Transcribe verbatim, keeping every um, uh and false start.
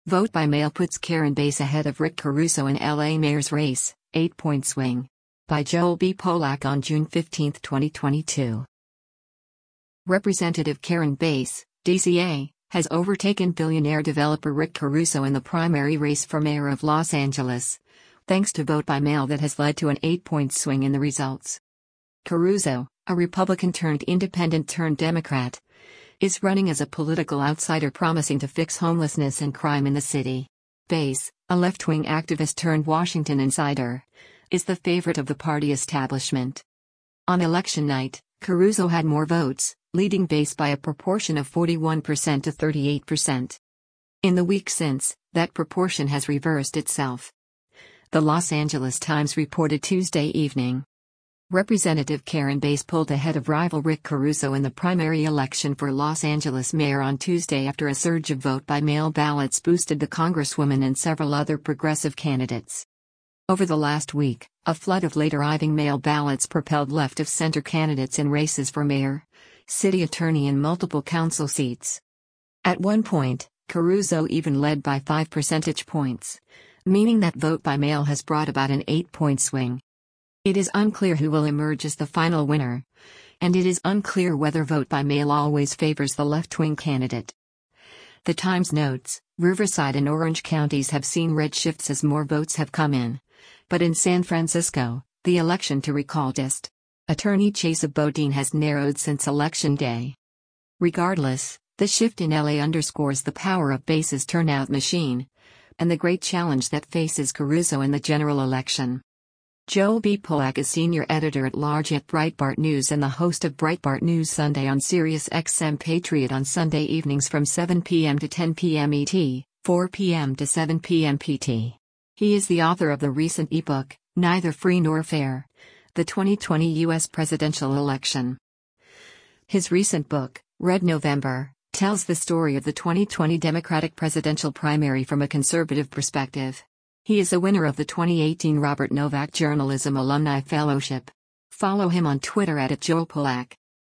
Vote by mail puts Karen Bass ahead of Rick Caruso in L A mayor's race, eight-point swing. By Joel B. Polak on June fifteenth, twenty twenty-two. Representative Karen Bass, D C A, has overtaken billionaire developer Rick Caruso in the primary race for mayor of Los Angeles, thanks to vote by mail that has led to an eight-point swing in the results. Caruso, a Republican-turned-independent-turned-Democrat, is running as a political outsider promising to fix homelessness and crime in the city. Bass, a left-wing activist turned Washington insider, is the favorite of the party establishment. On election night, Caruso had more votes, leading Bass by a proportion of forty-one percent to thirty-eight percent. In the week since, that proportion has reversed itself. The Los Angeles Times reported Tuesday evening. Representative Karen Bass pulled ahead of rival Rick Caruso in the primary election for Los Angeles mayor on Tuesday after a surge of vote-by-mail ballots boosted the congresswoman and several other progressive candidates. Over the last week, a flood of late-arriving mail ballots propelled left-of-center candidates in races for mayor, city attorney and multiple council seats. At one point, Caruso even led by five percentage points, meaning that vote-by-mail has brought about an eight-point swing. It is unclear who will emerge as the final winner, and it is unclear whether vote-by-mail always favors the left-wing candidate. The Times notes, Riverside and Orange counties have seen red shifts as more votes have come in, but in San Francisco, the election to recall Dist. Attorney Chesa Boudin has narrowed since Election Day. Regardless, the shift in L A underscores the power of Bass's turnout machine, and the great challenge that faces Caruso in the general election. Joel B. Polak is senior editor-at-large at Breitbart News and the host of Breitbart News Sunday on Sirius X M Patriot on Sunday evenings from seven p m to ten p m E T, four p m to seven p m P T. He is the author of the recent ebook, Neither Free Nor Fair: The twenty twenty U S Presidential Election. His recent book, Red November, tells the story of the twenty twenty Democratic presidential primary from a conservative perspective. He is a winner of the twenty eighteen Robert Novak Journalism Alumni Fellowship. Follow him on Twitter at Joel Polak.